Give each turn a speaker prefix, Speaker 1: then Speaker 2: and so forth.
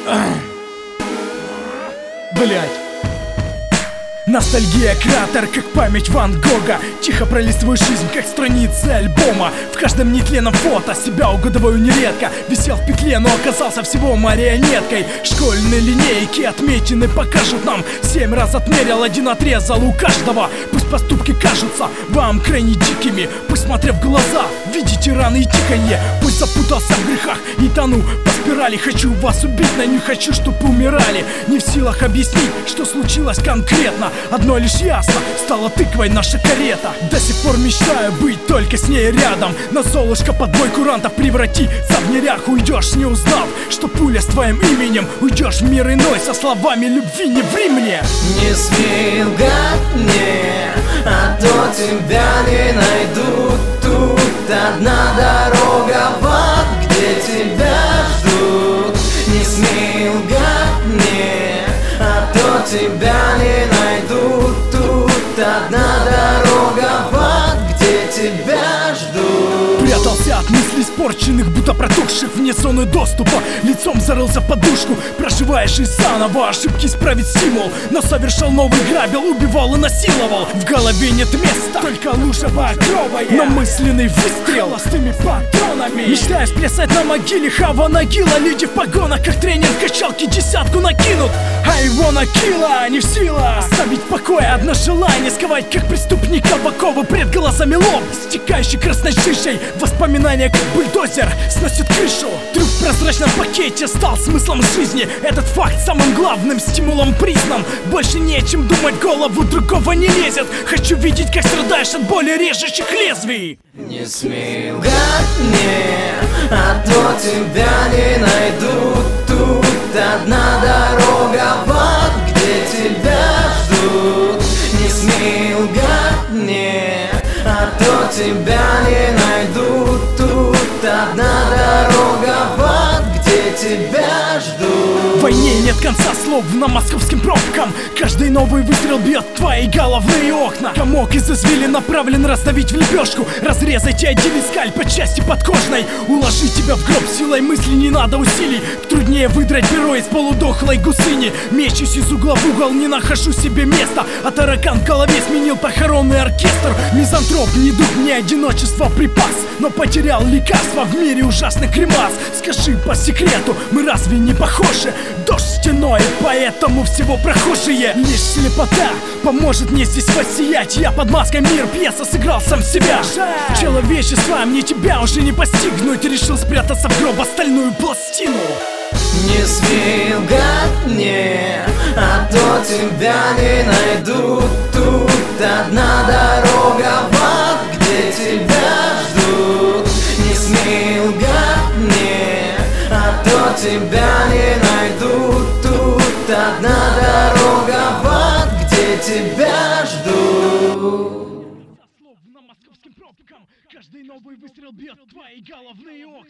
Speaker 1: Блять. Ностальгия, кратер, как память Ван Гога. Тихо пролистываю жизнь, как страницы альбома. В каждом нетленном фото себя угадываю нередко. Висел в петле, но оказался всего марионеткой. Школьные линейки отмечены покажут нам. 7 раз отмерил, 1 отрезал у каждого. Пусть поступки кажутся вам крайне дикими. Пусть, смотря в глаза, видите раны и тиканье. Пусть запутался в грехах и тону по спирали. Хочу вас убить, но не хочу, чтоб умирали. Не в силах объяснить, что случилось конкретно. Одно лишь ясно, стала тыквой наша карета. До сих пор мечтаю быть только с ней рядом. На солнышко под бой курантов превратиться в нерях. Уйдешь, не узнав, что пуля с твоим именем. Уйдешь в мир иной со словами любви, не ври мне.
Speaker 2: Не смей лгать мне, а то тебя не найдут. Тут одна дорога в ад, где тебя ждут. Не смей лгать мне, а то тебя не найдут. Тут одна дорога в ад, где тебя ждут.
Speaker 1: Прятался от мыслей испорченных, будто протухших вне зоны доступа. Лицом зарылся в подушку, проживаешь и заново. Ошибки исправить стимул, но совершал новый грабил. Убивал и насиловал, в голове нет места, только лужа багровая. Но мысленный выстрел холостыми патронами. Мечтаешь плясать на могиле Хава Нагила. Люди в погонах, как тренер в качалке, 10 накинут. I wanna kill, а не в силах оставить в покое. Одно желание сковать, как преступника в оковы. Пред глазами лоб, стекающий красной жижей. Воспоминания, как бульдозер, сносит крышу. Трюк в прозрачном пакете стал смыслом жизни. Этот факт самым главным стимулом признан. Больше не о чем думать, голову другого не лезет. Хочу видеть, как страдаешь от боли режущих лезвий.
Speaker 2: Не смей лгать мне, а то тебя не найдут. Тут одна дорога в ад, где тебя ждут. Не смей лгать мне, а то тебя не найдут. Тут одна дорога в ад, где тебя ждут.
Speaker 1: В войне нет конца слов на московским пробкам. Каждый новый выстрел бьет твои головные окна. Комок из извилин направлен раздавить в лепешку. Разрезать и отделить скаль по части подкожной. Уложить тебя в гроб силой мысли, не надо усилий. Труднее выдрать перо из полудохлой гусыни. Мечусь из угла в угол, не нахожу себе места. А таракан в голове сменил похоронный оркестр. Мизантроп, не дух, не одиночество припас, но потерял лекарство в мире ужасных гримас. Скажи по секрету, мы разве не похожи? Дождь стеной, поэтому всего прохожие. Лишь слепота поможет мне здесь воссиять. Я под маской мир, пьеса сыграл сам себя. Человечество, мне тебя уже не постигнуть. Решил спрятаться в гроб остальную пластину.
Speaker 2: Не смей лгать мне, а то тебя не найдут. Тут одна дорога в ад, где тебя ждут. Не смей лгать мне, а то тебя не найдут. Тут одна дорога в ад, где тебя ждут.
Speaker 1: Каждый новый выстрел бьет твои головные окна.